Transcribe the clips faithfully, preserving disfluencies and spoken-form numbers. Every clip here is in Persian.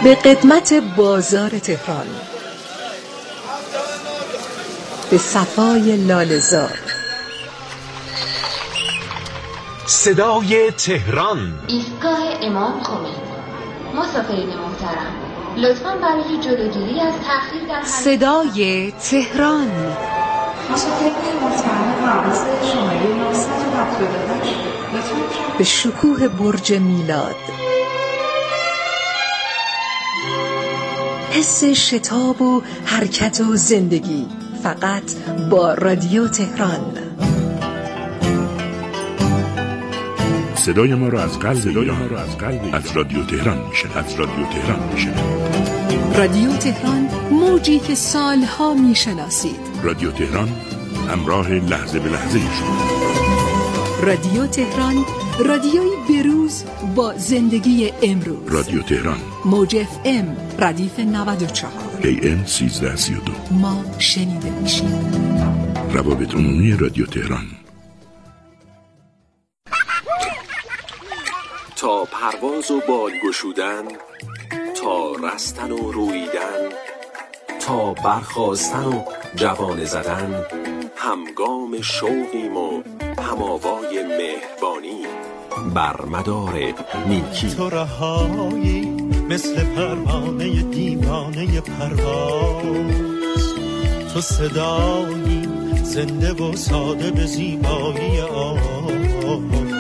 به قدمت بازار تهران، به صفای لاله‌زار، صدای تهران، ایستگاه امام خمینی. مسافرین محترم، لطفاً برای جلوگیری از تأخیر در حرکت صدای تهران، مسافرین محترم پرواز شماره نهصد و هفتاد و هشت لطفاً به شکوه برج میلاد، حس شتاب و حرکت و زندگی فقط با رادیو تهران. صدای ما را از قلب ایران، از قلب از رادیو تهران میشنوید. از رادیو تهران میشنوید. رادیو تهران، موجی که سالها میشناسید. رادیو تهران، همراه لحظه به لحظه شما. رادیو تهران، رادیوی بروز با زندگی امروز. رادیو تهران، موج اف ام ردیف نود و چهار، ای ام سیزده سی و دو. ما شنیده میشیم. روابط عمومی رادیو تهران. تا پرواز و بال گشودن، تا رستن و رویدن، تا برخاستن و جوانه زدن، همگام شوقیم و هماوای مهربانی بر مدار نیکی. تو رهایی مثل پروانه دیوانه پرواز، تو صدایی زنده و ساده به زیبایی آواز،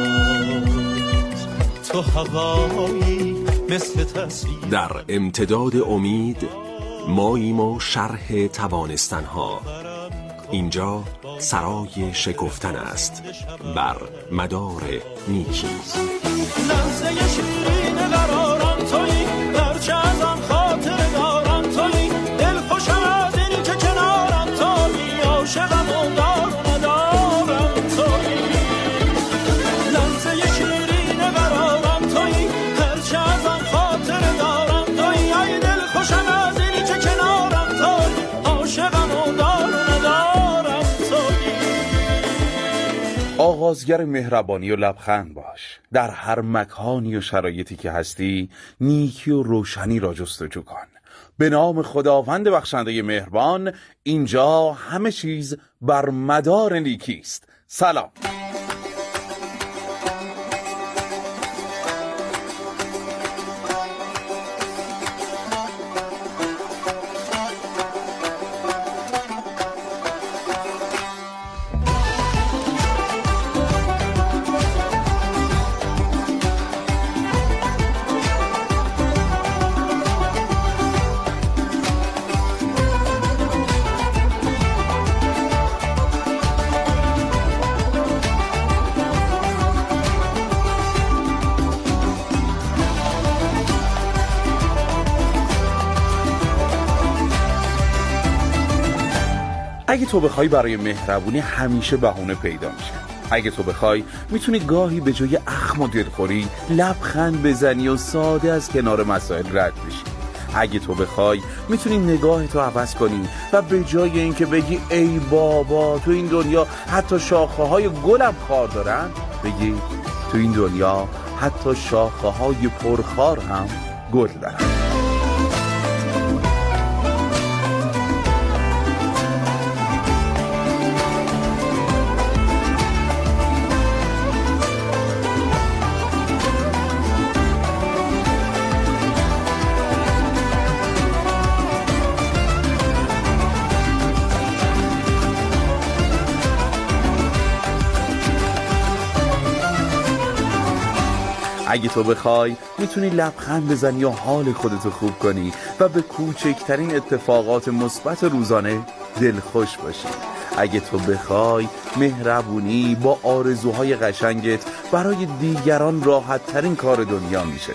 تو هوایی مثل تصویر. در امتداد امید ماییم و شرح توانستنها. اینجا سرای شکفتن است بر مدار نیکی. لحظه شیرین قرارم تویی، هرچه ازم خاطر دارم تویی، دل خوشم از این که کنارم تویی، عاشقم و دار و ندارم تویی. لحظه شیرین قرارم تویی، هرچه ازم خاطر دارم تویی، ای دل خوشم از این که کنارم تویی، عاشقم و دار و ندارم تویی. آغازگر مهربانی و لبخند باش. در هر مکانی و شرایطی که هستی نیکی و روشنی را جستجو کن. به نام خداوند بخشنده مهربان، اینجا همه چیز بر مدار نیکی است. سلام. اگه تو بخوای برای مهربونی همیشه بهونه پیدا میشه. اگه تو بخوای میتونی گاهی به جای اخم و دلخوری لبخند بزنی و ساده از کنار مسائل رد بشی. اگه تو بخوای میتونی نگاهتو عوض کنی و به جای اینکه بگی ای بابا تو این دنیا حتی شاخه های گلم خار دارن، بگی تو این دنیا حتی شاخه های پرخار هم گل دارن. اگه تو بخوای میتونی لبخند بزنی و حال خودتو خوب کنی و به کوچکترین اتفاقات مثبت روزانه دلخوش باشی. اگه تو بخوای مهربونی با آرزوهای قشنگت برای دیگران راحت ترین کار دنیا میشه.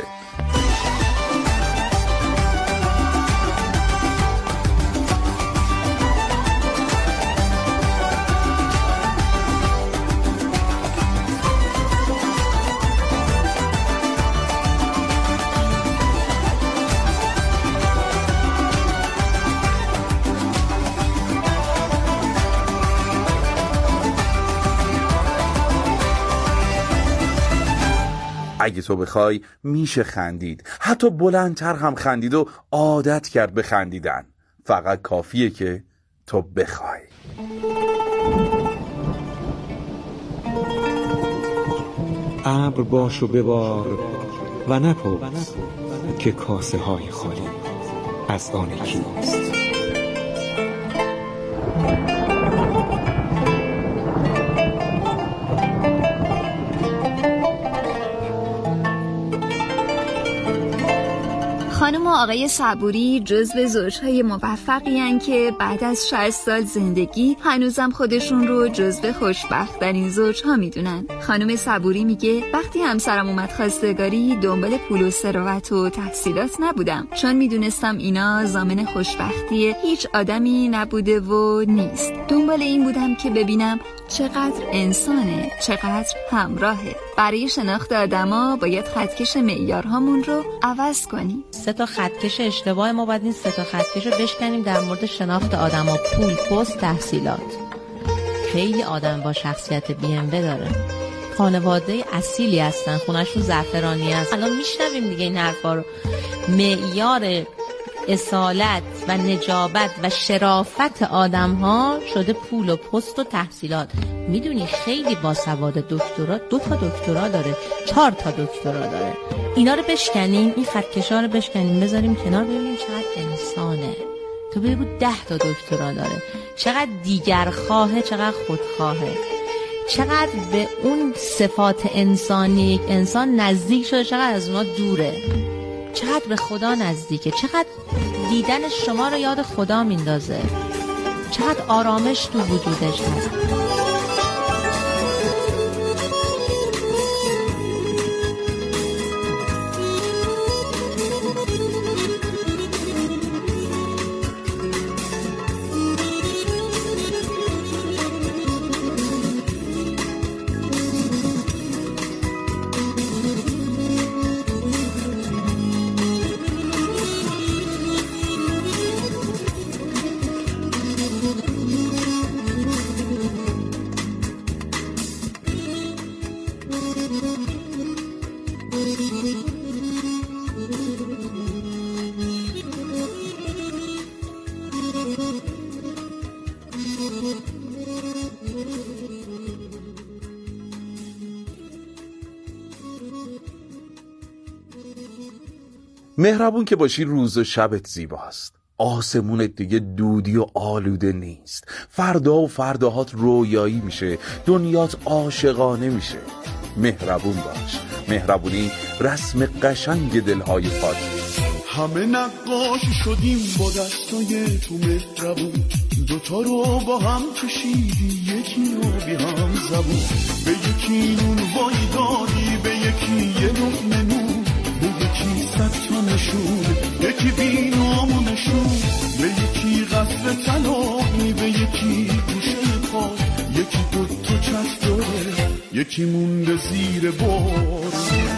اگه تو بخوای میشه خندید، حتی بلندتر هم خندید و عادت کرد به خندیدن. فقط کافیه که تو بخوای. ابر باش و ببار و نپرس که کاسه های خالی از آن کیست. خانم و آقای صبوری جزو زوجهای موفقی هستند که بعد از شصت سال زندگی هنوزم خودشون رو جزو خوشبخت‌ترین زوجها میدونن. خانم صبوری میگه وقتی همسرم اومد خواستگاری دنبال پول و ثروت و تحصیلات نبودم، چون میدونستم اینا ضامن خوشبختی هیچ آدمی نبوده و نیست. دنبال این بودم که ببینم چقدر انسانه، چقدر همراهه. برای شناخت آدما باید خطکش معیارهامون رو عوض کنیم. سه تا خطکش اشتباه ما باید این سه تا خطکش رو بشکنیم در مورد شناخت آدما: پول، پست، تحصیلات. خیلی آدم با شخصیت بی ام و داره، خانواده اصیلی هستن، خونه‌شون زعفرانی است. الان میشنویم دیگه این حرفا رو. معیار اصالت و نجابت و شرافت آدم ها شده پول و پست و تحصیلات. میدونی خیلی باسواد دکترا دو تا دکترا داره، چهار تا دکترا داره. اینا رو بشکنیم، این خطکشا رو بشکنیم، بذاریم کنار، ببینیم چقدر انسانه. تو ببین ده تا دکترا داره، چقدر دیگر خواهه، چقدر خودخواهه، چقدر به اون صفات انسانی یک انسان نزدیک شده، چقدر از اونا دوره، چقدر به خدا نزدیکه، چقدر دیدن شما رو یاد خدا میندازه، چقدر آرامش تو وجودش هست. مهربون که باشی روز و شبت زیباست، آسمونت دیگه دودی و آلوده نیست، فردا و فرداهات رویایی میشه، دنیات عاشقانه میشه. مهربون باش. مهربونی رسم قشنگ دلهای پاک. همه نقاش شدیم با دستای تو مهربون، دوتا رو با هم کشیدی، یکی رو بی هم زبون، به یکی نون وای دادی، به یکی یه لقمه نون، به یکی صد تا نشون، یکی بی نامونشون، به یکی قصر طلایی، به یکی گوشه پای، یکی دوتا چشم داره، یکی مونده زیر بار.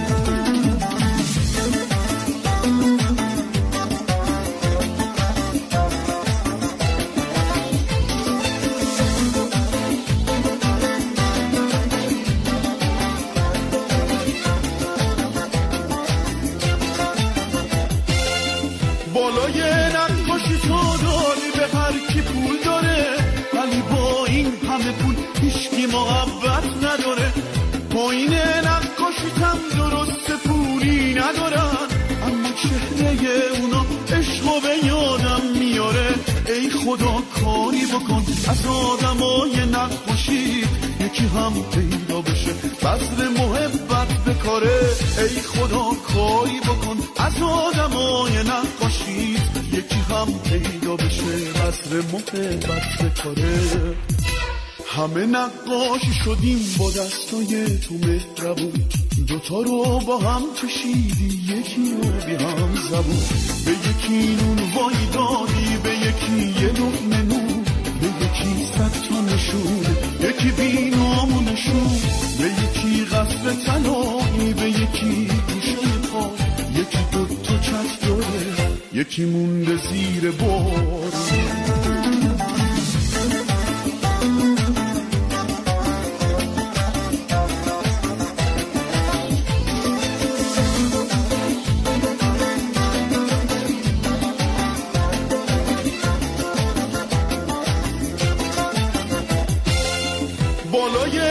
بالای نقاشی تو داری به هر کی پول داره، ولی با این همه پول هیچکی محبت نداره. پایین نقاشی هم درست پولی ندارن، اما چهره اونا عشقو به یادم میاره. ای خدا کاری بکن از آدمای نقاشی، یکی هم پیدا بشه بذر محبت بکاره. ای خدا کاری بکن از آدمای نقاشی، یکی هم پیدا بشه بذر محبت بکاره. همه نقاشی شدیم با دستای تو مهربون، دوتا رو با هم کشیدی، یکی رو بی هم زبون، به یکی نون وای دادی، به یکی یه لقمه نون، به یکی صد تا نشون، یکی بی نامونشون، به یکی قصر طلایی، به یکی گوشه پا، یکی دوتا چشم داره، یکی مونده زیر بار.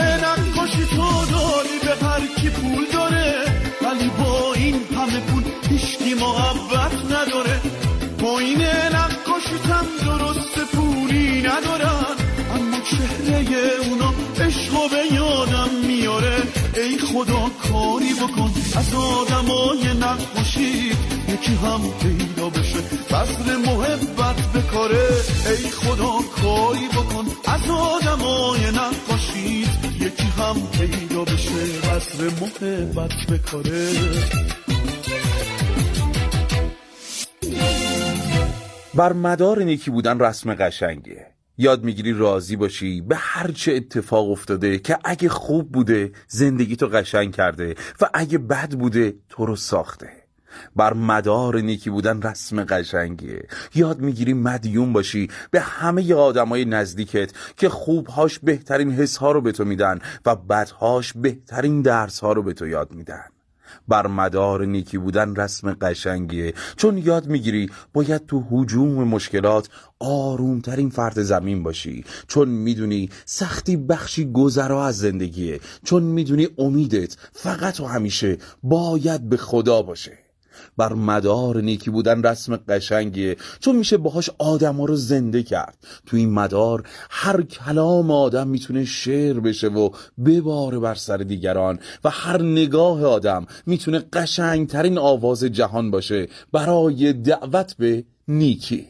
نقاشی تو داری به هر کی پول داره، ولی با این همه پول هیچکی محبت نداره. با این نقاشی هم درست پولی ندارن، اما چهره اونا عشقو به یادم میاره. ای خدا کاری بکن از آدمای نقاشی، یکی هم پیدا بشه بذر محبت بکاره. ای خدا کاری بکن از آدمای نقاشی، یکی هم پیدا بشه بذر محبت بکاره. بر مدار نیکی بودن رسم قشنگیه. یاد میگیری راضی باشی به هر چه اتفاق افتاده، که اگه خوب بوده زندگی تو قشنگ کرده و اگه بد بوده تو رو ساخته. بر مدار نیکی بودن رسم قشنگیه. یاد میگیری مدیون باشی به همه آدمای نزدیکت که خوبهاش بهترین حسها رو به تو میدن و بدهاش بهترین درسها رو به تو یاد میدن. بر مدار نیکی بودن رسم قشنگیه، چون یاد میگیری باید تو هجوم مشکلات آرومترین فرد زمین باشی، چون میدونی سختی بخشی گذرا از زندگیه، چون میدونی امیدت فقط و همیشه باید به خدا باشه. بر مدار نیکی بودن رسم قشنگیه، چون میشه باهاش آدم رو زنده کرد. تو این مدار هر کلام آدم میتونه شعر بشه و بباره بر سر دیگران، و هر نگاه آدم میتونه قشنگترین آواز جهان باشه برای دعوت به نیکی.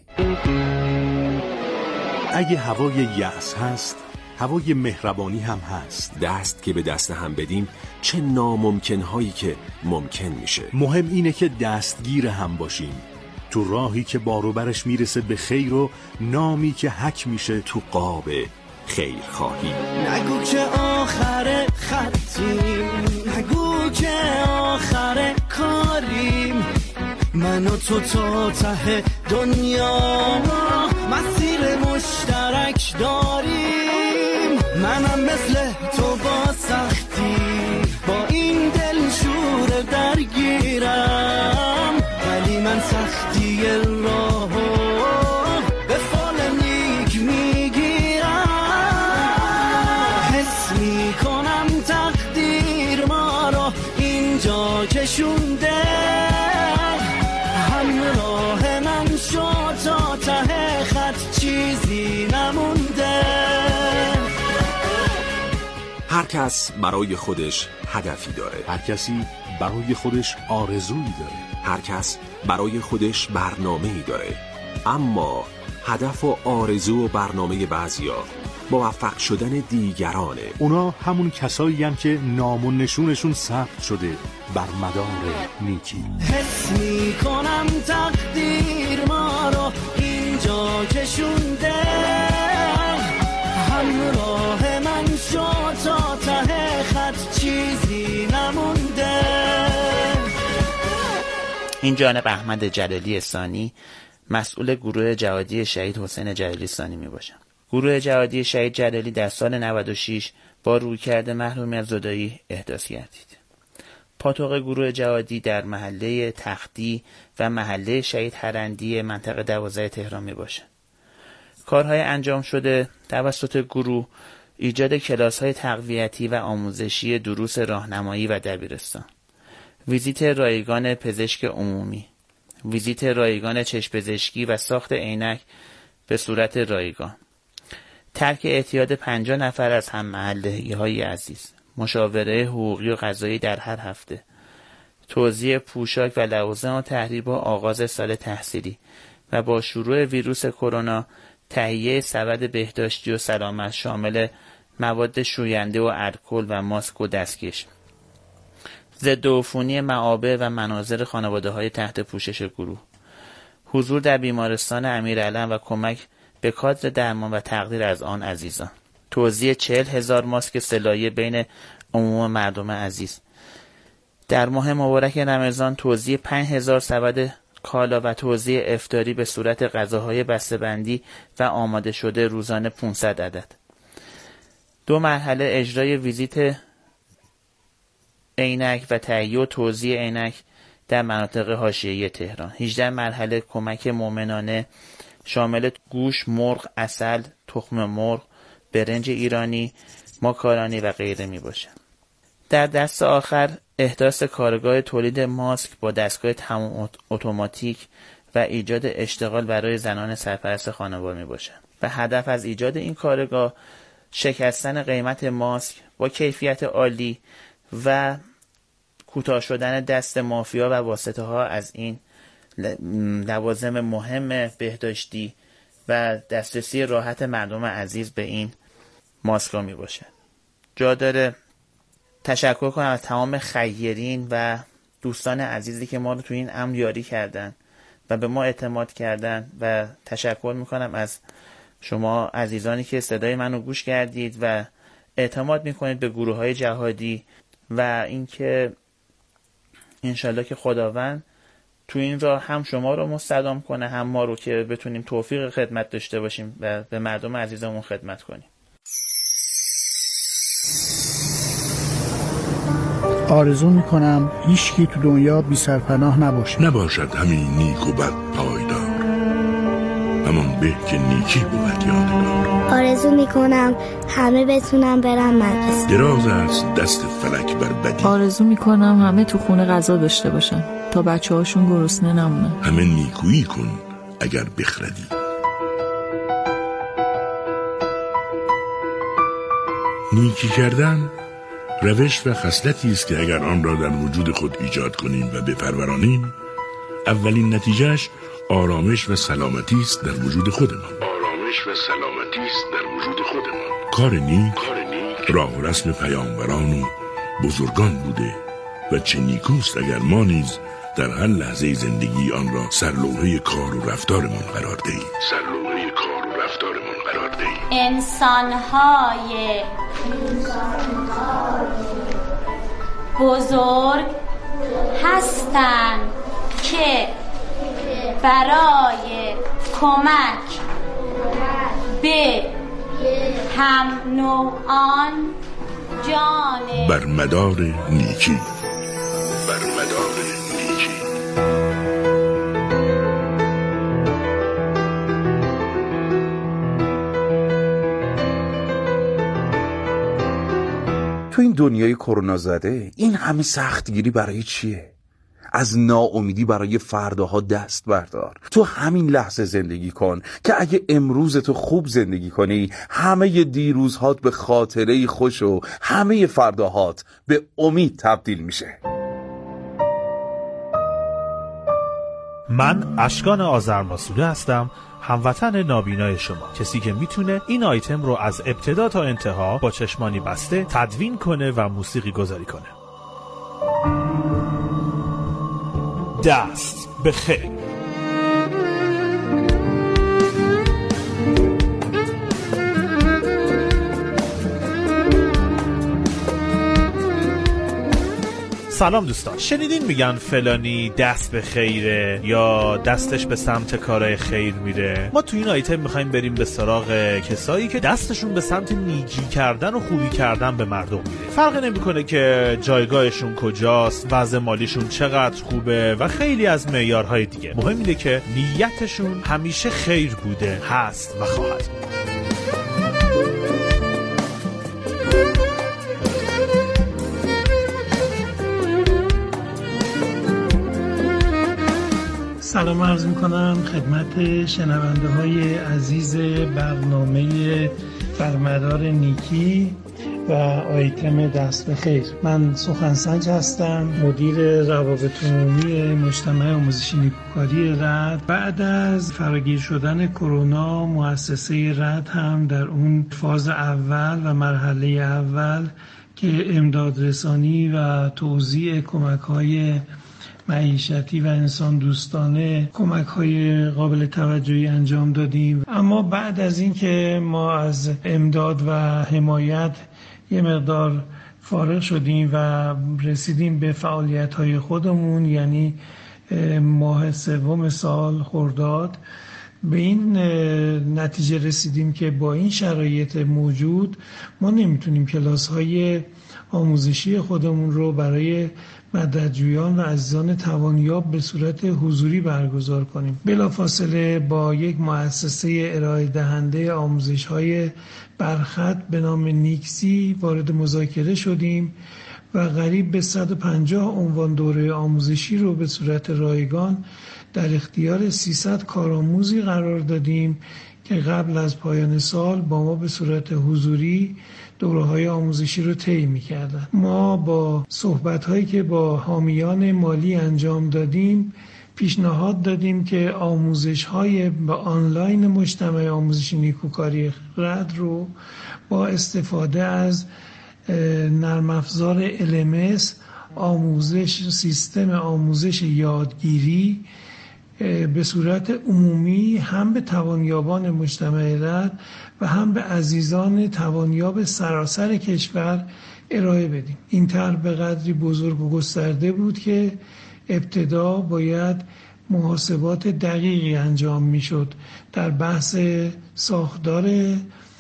اگه هوای یأس هست، هوای مهربانی هم هست. دست که به دست هم بدیم چه ناممکن هایی که ممکن میشه. مهم اینه که دستگیر هم باشیم تو راهی که باروبرش میرسه به خیر و نامی که حک میشه تو قاب خیر خواهی. نگو که آخر خطیم، نگو که آخر کاریم، من و تو تا ته دنیا مسیر مشترک داریم. منم مثل تو با سختی با این دل شور درگیرم، ولی من سختی راهو به فال نیک میگیرم. حس میکنم تقدیر ما رو اینجا کشونده، همراه من شو تا ته خط چیزی نمونده. هر کس برای خودش هدفی داره، هر کسی برای خودش آرزویی داره، هر کس برای خودش برنامه‌ای داره. اما هدف و آرزو و برنامه بعضیا موفق شدن دیگرانه. اونا همون کسایی هستن که نام و نشونشون ثبت شده بر مدار نیکی. حس میکنم تقدیر ما رو اینجا کشونده، همراه من شو تا ته خط چیزی نمونده. این جانب احمد جلالی ثانی، مسئول گروه جهادی شهید حسین جلالی ثانی می باشم. گروه جهادی شهید جلالی در سال نود و شش با رویکرد محرومی از زدایی احداث گردید. پاتوق گروه جهادی در محله تختی و محله شهید هرندی منطقه دوازده تهران می باشد. کارهای انجام شده توسط گروه ایجاد کلاس‌های تقویتی و آموزشی دروس راهنمایی و دبیرستان، ویزیت رایگان پزشک عمومی، ویزیت رایگان چشم پزشکی و ساخت عینک به صورت رایگان، ترک اعتیاد پنجاه نفر از هم محله‌های عزیز، مشاوره حقوقی و قضایی در هر هفته، توزیع پوشاک و لوازم تحریر با آغاز سال تحصیلی و با شروع ویروس کرونا تهیه سبد بهداشتی و سلامت شامل مواد شوینده و الکل و ماسک و دستکش، ضد عفونی معابر و مناظر خانواده‌های تحت پوشش گروه، حضور در بیمارستان امیرعلم و کمک به کادر درمان و تقدیر از آن عزیزان، توزیع چهل هزار ماسک سه‌لایه بین عموم مردم عزیز. در ماه مبارک رمضان توزیع پنج هزار سبد کالا و توزیع افطاری به صورت غذاهای بسته‌بندی و آماده شده روزانه پانصد عدد. دو مرحله اجرای ویزیت عینک و تهیه و توزیع عینک در مناطق حاشیه‌ای تهران. هجده مرحله کمک مومنانه شامل گوش، مرغ، عسل، تخم مرغ، برنج ایرانی، ماکارونی و غیره می باشن. در دست آخر احداث کارگاه تولید ماسک با دستگاه تمام اتوماتیک و ایجاد اشتغال برای زنان سرپرست خانوار می باشن و هدف از ایجاد این کارگاه شکستن قیمت ماسک با کیفیت عالی و کوتاه شدن دست مافیا و واسطه ها از این لوازم مهم بهداشتی و دسترسی راحت مردم عزیز به این ماسک ها می باشه. جا داره تشکر کنم از تمام خیرین و دوستان عزیزی که ما رو تو این امر یاری کردن و به ما اعتماد کردن و تشکر میکنم از شما عزیزانی که صدای منو گوش کردید و اعتماد میکنید به گروه های جهادی و اینکه انشالله که خداوند تو این راه هم شما رو مستدام کنه هم ما رو که بتونیم توفیق خدمت داشته باشیم و به مردم عزیزمون خدمت کنیم. آرزو میکنم هیچکی تو دنیا بی سرپناه نباشه. نباشد همین نیک و بد پایدار، همان به که نیکی بود یادگار. آرزو میکنم همه بتونم برم مدرسه. دراز است دست فلک بر بدی. آرزو میکنم همه تو خونه غذا داشته باشن تا بچه هاشون گرسنه نمونن. همه نیکویی کن اگر بخردی. نیکی کردن روش و خصلتی است که اگر آن را در وجود خود ایجاد کنیم و بپرورانیم، اولین نتیجهش آرامش و سلامتی است در وجود خودمان. آرامش و سلامتی است در وجود خودمان. کار نیک راه و رسم پیامبران و بزرگان بوده و چه نیکوست اگر ما نیز در هر لحظه زندگی آن را سرلوحه کار و رفتارمان قرار دهیم. سرلوحه کار و رفتارمان قرار دهیم. انسان‌های بزرگ هستند که برای کمک به هم نوعان جان بر مدار نیکی بر مدار نیکی تو این دنیای کرونا زده این همه سختگیری برای چیه؟ از ناامیدی برای فرداها دست بردار. تو همین لحظه زندگی کن که اگه امروز تو خوب زندگی کنی، همه دیروزهات به خاطره خوش و همه فرداهات به امید تبدیل میشه. من اشکان آذرماسوله هستم، هموطن نابینای شما، کسی که میتونه این آیتم رو از ابتدا تا انتها با چشمانی بسته تدوین کنه و موسیقی گذاری کنه. دست به خیر. سلام دوستان، شنیدین میگن فلانی دست به خیره یا دستش به سمت کارهای خیر میره؟ ما تو این آیتم میخوایم بریم به سراغ کسایی که دستشون به سمت نیکی کردن و خوبی کردن به مردم میره. فرق نمیکنه که جایگاهشون کجاست، وضع مالیشون چقدر خوبه و خیلی از معیارهای دیگه. مهم اینه که نیتشون همیشه خیر بوده، هست و خواهد. سلام عرض میکنم خدمت شنونده های عزیز برنامه بر مدار نیکی و آیتم دست به خیر. من سخنسنج هستم، مدیر روابط عمومی مجتمع آموزشی نیکوکاری رد. بعد از فراگیر شدن کرونا، مؤسسه رد هم در اون فاز اول و مرحله اول که امداد رسانی و توزیع کمک های معیشتی و انسان دوستانه کمک های قابل توجهی انجام دادیم. اما بعد از این که ما از امداد و حمایت یه مقدار فارغ شدیم و رسیدیم به فعالیت های خودمون، یعنی ماه سوم سال خرداد، به این نتیجه رسیدیم که با این شرایط موجود ما نمیتونیم کلاس های آموزشی خودمون رو برای مددجویان و عزیزان توانیاب به صورت حضوری برگزار کنیم. بلافاصله با یک مؤسسه ارائه دهنده آموزش‌های برخط به نام نیکسی وارد مذاکره شدیم و قریب به صد و پنجاه عنوان دوره آموزشی رو به صورت رایگان در اختیار سیصد کارآموزی قرار دادیم که قبل از پایان سال با ما به صورت حضوری دوره‌های آموزشی رو طی می‌کردن. ما با صحبت‌هایی که با حامیان مالی انجام دادیم پیشنهاد دادیم که آموزش‌های با آنلاین مجتمع آموزشی نیکوکاری رد رو با استفاده از نرم افزار ال ام اس آموزش سیستم آموزش یادگیری به صورت عمومی هم به توانیابان مجتمع رد و هم به عزیزان توانیاب سراسر کشور ارائه بدیم. این طرح به قدری بزرگ و گسترده بود که ابتدا باید محاسبات دقیقی انجام میشد در بحث ساختار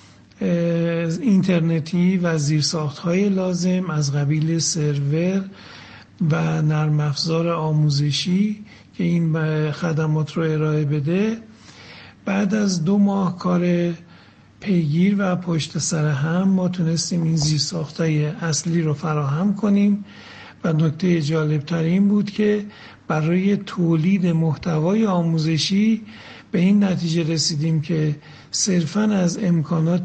اینترنتی و زیرساخت‌های لازم از قبیل سرور و نرم افزار آموزشی که این خدمات رو ارائه بده. بعد از دو ماه کار پیگیر و پشت سر هم ما تونستیم این زیرساخت‌های اصلی رو فراهم کنیم و نکته جالب‌تر این بود که برای تولید محتوای آموزشی به این نتیجه رسیدیم که صرفاً از امکانات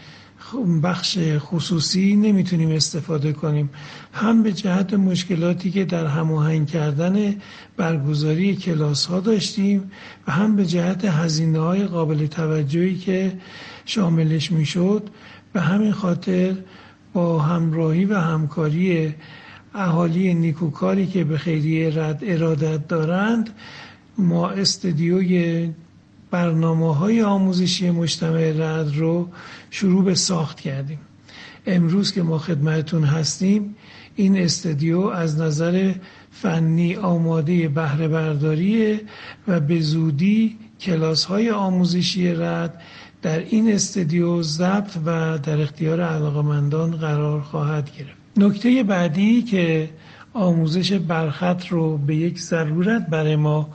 بخش خصوصی نمیتونیم استفاده کنیم، هم به جهت مشکلاتی که در هماهنگ کردن برگزاری کلاس ها داشتیم و هم به جهت هزینه های قابل توجهی که شاملش میشد. به همین خاطر با همراهی و همکاری اهالی نیکوکاری که به خیریه رد ارادت دارند ما استدیوی برنامه‌های آموزشی مجتمع رد رو شروع به ساخت کردیم. امروز که ما خدمتتون هستیم این استدیو از نظر فنی آماده بهره برداریه و به زودی کلاس‌های آموزشی رد در این استدیو ضبط و در اختیار علاقه‌مندان قرار خواهد گرفت. نکته بعدی که آموزش برخط رو به یک ضرورت برای ما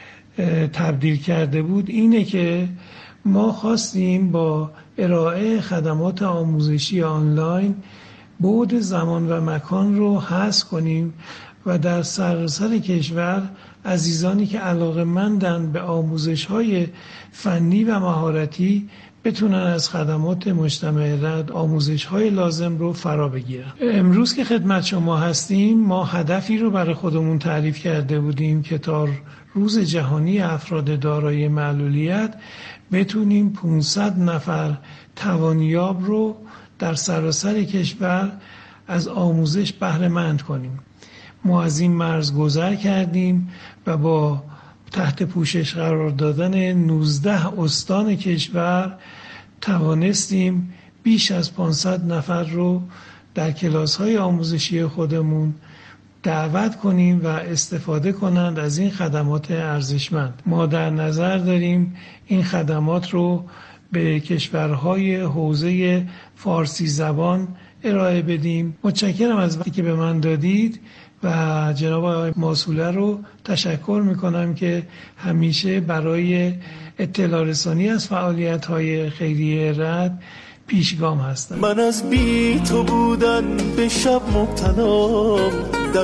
تبدیل کرده بود اینه که ما خواستیم با ارائه خدمات آموزشی آنلاین بعد زمان و مکان رو حذف کنیم و در سراسر کشور عزیزانی که علاقه‌مندند به آموزش‌های فنی و مهارتی بتونن از خدمات مجتمع رد آموزش‌های لازم رو فرا بگیرن. امروز که خدمت شما هستیم ما هدفی رو برای خودمون تعریف کرده بودیم که تا روز جهانی افراد دارای معلولیت بتونیم پانصد نفر توانیاب رو در سراسر کشور از آموزش بهره مند کنیم. ما از این مرز گذر کردیم و با تحت پوشش قرار دادن نوزده استان کشور توانستیم بیش از پانصد نفر رو در کلاس‌های آموزشی خودمون دعوت کنیم و استفاده کنند از این خدمات ارزشمند. ما در نظر داریم این خدمات رو به کشورهای حوزه فارسی زبان ارائه بدیم. متشکرم از وقتی که به من دادید و جناب آقای ماسوله رو تشکر میکنم که همیشه برای اطلاع رسانی از فعالیت‌های خیریه رد پیشگام هستم. من از بی تو بودن به شب مبتلام،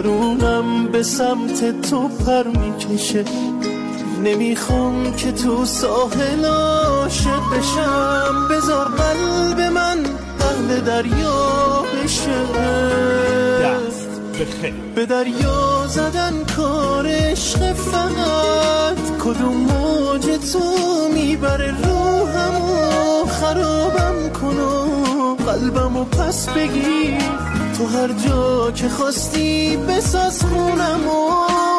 درونم به سمت تو پر میکشه، نمیخوام که تو ساحل عاشق بشم، بذار قلب من اهل دریا بشه. به دریا زدن کار عشق فقط، کدوم موج تو میبره روحمو خرابم کنو، قلبمو پس بگیر تو هر جا که خواستی بساز خونمو.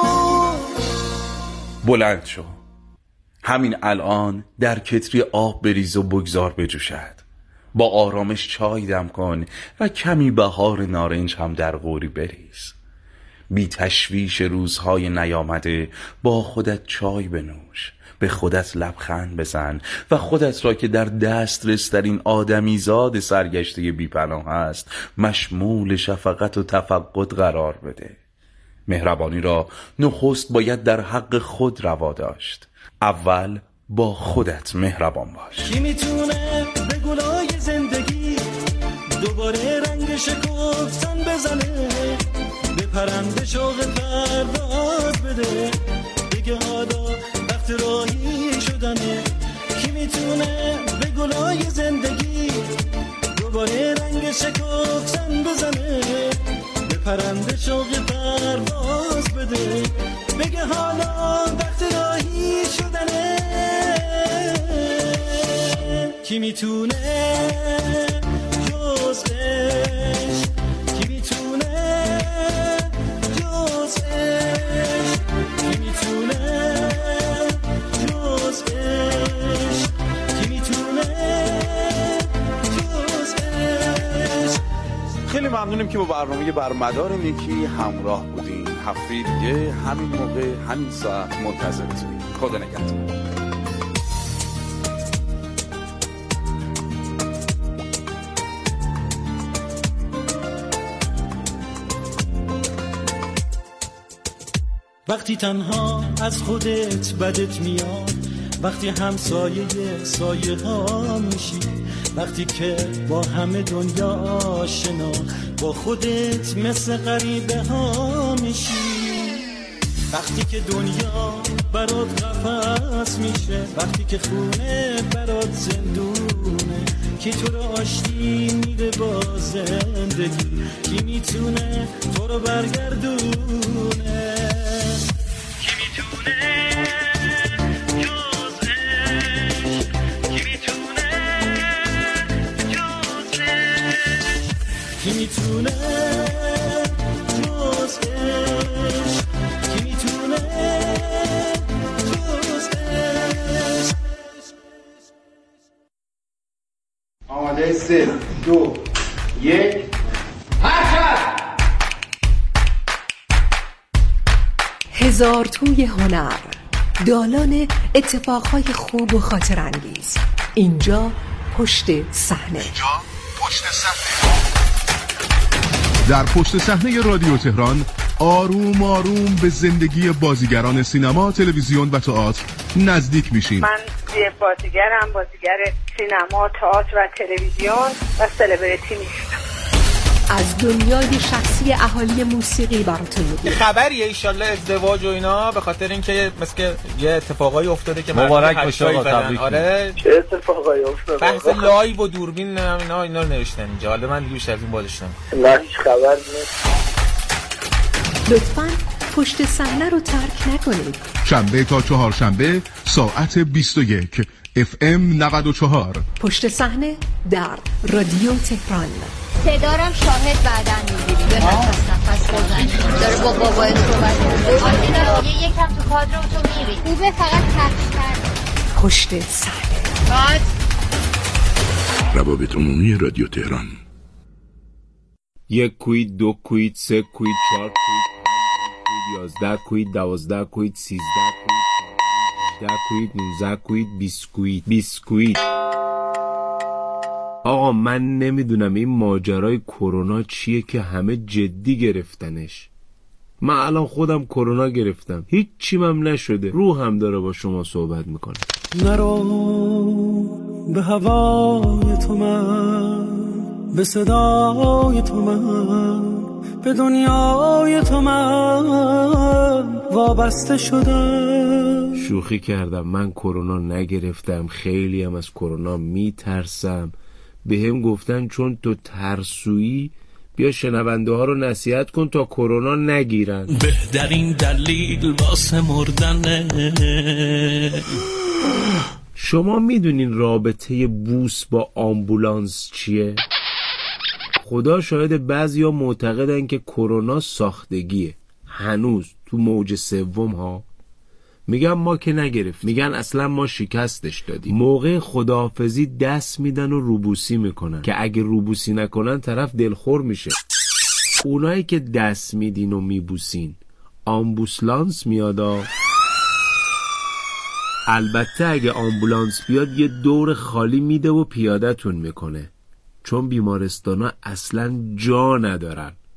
بلند شو، همین الان در کتری آب بریز و بگذار بجوشد، با آرامش چای دم کن و کمی بهار نارنج هم در قوری بریز. بی تشویش روزهای نیامده با خودت چای بنوش، به خودت لبخند بزن و خودت را که در دسترس ترین آدمیزاد سرگشته بی‌پناه است مشمول شفقت و تفقد قرار بده. مهربانی را نخست باید در حق خود روا داشت. اول با خودت مهربان باش. کی میتونه به گلای زندگی دوباره رنگ شکفتن بزنه، به پرنده شوق پرواز بده، بگه حالا وقت راهی شدنه. کی میتونه به گلای زندگی دوباره رنگ شکفتن بزنه، به پرنده شوق پرواز بده، بگه حالا وقت راهی شدنه. کی میتونه جز عشق، کی میتونه جز عشق، کی میتونه جز عشق، کی میتونه جز عشق. خیلی ممنونیم که با برنامه برمدار نیکی همراه بودین. هفته دیگه همین موقع همین ساعت منتظرتونیم. خدا نگهدار. وقتی تنها از خودت بدت میاد، وقتی همسایه سایه ها میشی، وقتی که با همه دنیا آشنا با خودت مثل غریبه ها میشی، وقتی که دنیا برات قفس میشه، وقتی که خونه برات زندونه، کی تو رو آشتی میده با زندگی، کی میتونه تو رو برگردونه، کی میتونه جز عشق، کی میتونه جز عشق، کی میتونه جز عشق، کی میتونه جز عشق. آماده سه دو یک حرکت. هزار توی هنر، دالان اتفاقهای خوب و خاطر انگیز. اینجا پشت صحنه. اینجا پشت صحنه. در پشت صحنه رادیو تهران آروم آروم به زندگی بازیگران سینما، تلویزیون و تئاتر نزدیک میشیم. من یه بازیگرم، بازیگر سینما، تئاتر و تلویزیون و سلبریتی نیستم. از دنیای شخصی اهالی موسیقی براتون میگیم. خبریه ایشالله ازدواج و اینا، به خاطر اینکه مثل یه اتفاقایی افتاده که مبارک باشه آقا، تبریک. آره چه اتفاقایی افتاده؟ بحث لایو و دوربین اینا اینا رو نوشتن اینجا. حالا من دیگه بیشتر از این بازش نمی‌کنم. نه هیچ خبر نیست. لطفاً پشت صحنه رو ترک نکنید. شنبه تا چهارشنبه ساعت بیست و یک اف ام نود و چهار. پشت صحنه در رادیو تهران. صدارم شاهد بعدن میگیری. به نفس نفس بزنی. داره با بابای صحبت می‌کنه. یه یکم تو کادر تو میری. خوبه فقط پخش کرد. پشت صحنه. بعد روابط عمومی رادیو تهران. یک کویت، دو کویت، سه کویت، چهار کویت، یازده کویت، دوازده کویت، سیزده کویت، ده کویت، نوزده کویت، بیست کویت، بیست کویت. آقا من نمیدونم این ماجرای کرونا چیه که همه جدی گرفتنش. من الان خودم کرونا گرفتم، هیچ چیم نشده، روحم داره با شما صحبت میکنه. نرو به هوای تو من، به صدای تو من، به دنیای تو من وابسته شدم. شوخی کردم، من کرونا نگرفتم، خیلی هم از کرونا میترسم. به هم گفتن چون تو ترسویی بیا شنونده ها رو نصیحت کن تا کرونا نگیرن. بهترین دلیل واسه مردنه. شما میدونین رابطه بوس با آمبولانس چیه؟ خدا شاید بعضیا معتقدن که کرونا ساختگیه. هنوز تو موج سوم ها میگن ما که نگرفت، میگن اصلا ما شکستش دادیم. موقع خداحافظی دست میدن و روبوسی میکنن که اگه روبوسی نکنن طرف دلخور میشه. اونایی که دست میدین و میبوسین آمبولانس میادا. البته اگه آمبولانس بیاد یه دور خالی میده و پیاده‌تون میکنه، چون بیمارستانا اصلا جا ندارن.